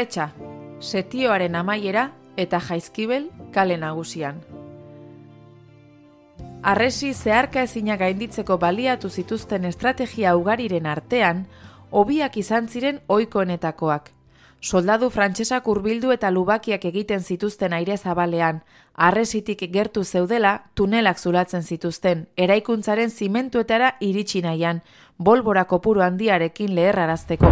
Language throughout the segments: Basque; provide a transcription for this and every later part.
Bretxa, setioaren amaiera eta Jaizkibel kale nagusian. Harresi zeharka ezinak gainditzeko baliatu zituzten estrategia ugariren artean, hobiak izan ziren ohikoenetakoak. Soldadu frantsesak hurbildu eta lubakiak egiten zituzten aire zabalean, harresitik gertu zeudela tunelak zulatzen zituzten, eraikuntzaren zimentuetara iritsi nahian, bolbora kopuru handiarekin leherrarazteko.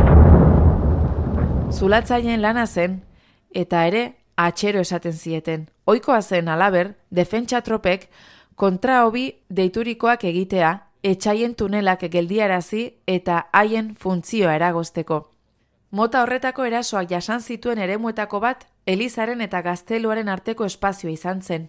Zulatzaileen lana zen, eta ere atxero esaten zieten. Ohikoa zen halaber, defentsa tropek kontrahobi deiturikoak egitea, etsaien tunelak geldiarazi eta haien funtzioa eragozteko. Mota horretako erasoak jasan zituen eremuetako bat, Elizaren eta Gazteluaren arteko espazioa izan zen.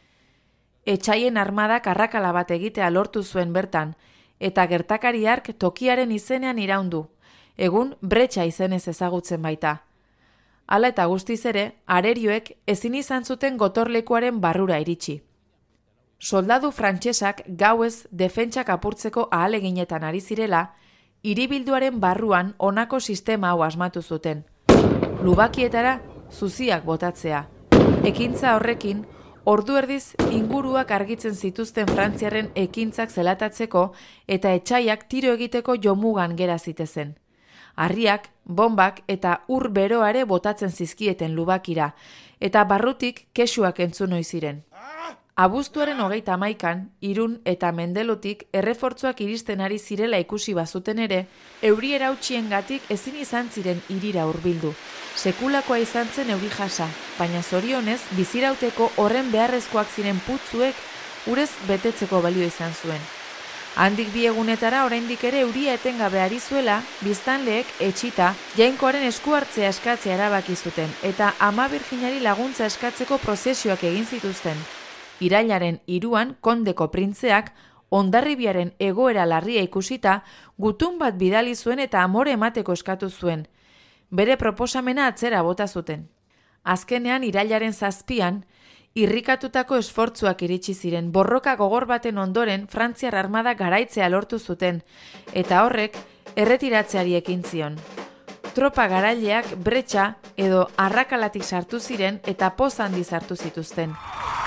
Etsaien armadak arrakala bat egitea lortu zuen bertan, eta gertakari hark tokiaren izenean iraundu, egun Bretxa izenez ezagutzen baita. Hala eta guztiz ere, arerioek ezin izan zuten gotorlekuaren barrura iritsi. Soldadu frantsesak gauez defentsak apurtzeko ahaleginetan ari zirela, hiribilduaren barruan honako sistema hau asmatu zuten. Lubakietara zuziak botatzea. Ekintza horrekin, ordu erdiz inguruak argitzen zituzten Frantziaren ekintzak zelatatzeko eta etsaiak tiro egiteko jomugan gera zitezen. Harriak, bombak eta ur beroare botatzen zizkieten lubakira, eta barrutik kexuak entzun ohi ziren. Abuztuaren 31an, Irun eta Mendelotik errefortzuak iristen ari zirela ikusi bazuten ere, euri erautsiengatik ezin izan ziren hirira hurbildu. Sekulakoa izan zen euri jasa, baina zorionez bizirauteko horren beharrezkoak ziren putzuek urez betetzeko balio izan zuen. Handik bi egunetara oraindik ere euria etengabe ari zuela, biztanleek etxita Jainkoaren esku hartzea eskatzea erabaki zuten eta Ama Birjinari laguntza eskatzeko prozesioak egin zituzten. Irailaren 3an kondeko printzeak Hondarribiaren egoera larria ikusita gutun bat bidali zuen eta amore emateko eskatu zuen. Bere proposamena atzera bota zuten. Azkenean irailaren 7an irrikatutako esfortzuak iritsi ziren, borroka gogor baten ondoren Frantziar armada garaitzea lortu zuten, eta horrek erretiratzeari ekin zion. Tropa garaileak Bretxa edo Arrakalatik sartu ziren eta poz handi sartu zituzten.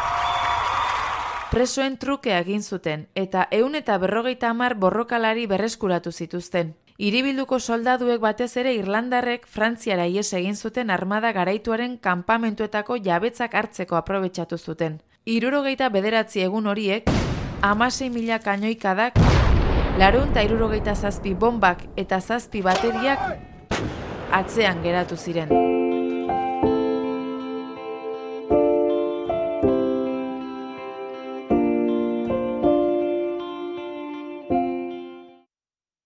Presoen trukea egin zuten, eta 150 borrokalari berreskuratu zituzten. Hiribilduko soldaduek batez ere irlandarrek Frantziara ihes egin zuten armada garaituaren kanpamentuetako jabetzak hartzeko aprobetxatu zuten. 79 egun horiek, 16.000 kanoikadak, 467 bombak eta 7 bateriak atzean geratu ziren.